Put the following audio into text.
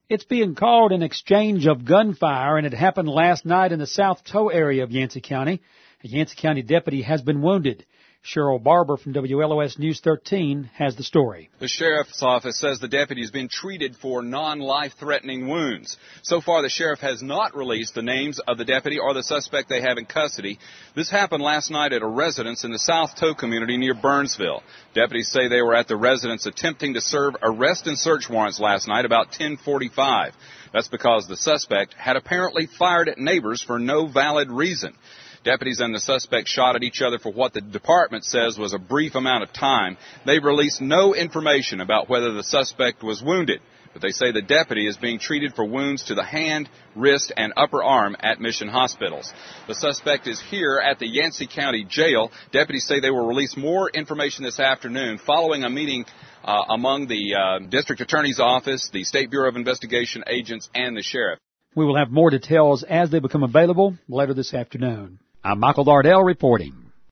It's being called an exchange of gunfire, and it happened last night in the South Toe area of Yancey County. A Yancey County deputy has been wounded. Cheryl Barber from WLOS News 13 has the story. The sheriff's office says the deputy has been treated for non-life-threatening wounds. So far, the sheriff has not released the names of the deputy or the suspect they have in custody. This happened last night at a residence in the South Toe community near Burnsville. Deputies say they were at the residence attempting to serve arrest and search warrants last night about 10:45. That's because the suspect had apparently fired at neighbors for no valid reason. Deputies and the suspect shot at each other for what the department says was a brief amount of time. They've released no information about whether the suspect was wounded, but they say the deputy is being treated for wounds to the hand, wrist, and upper arm at mission hospitals. The suspect is here at the Yancey County Jail. Deputies say they will release more information this afternoon following a meeting among the district attorney's office, the State Bureau of Investigation agents, and the sheriff. We will have more details as they become available later this afternoon. I'm Michael Lardell reporting.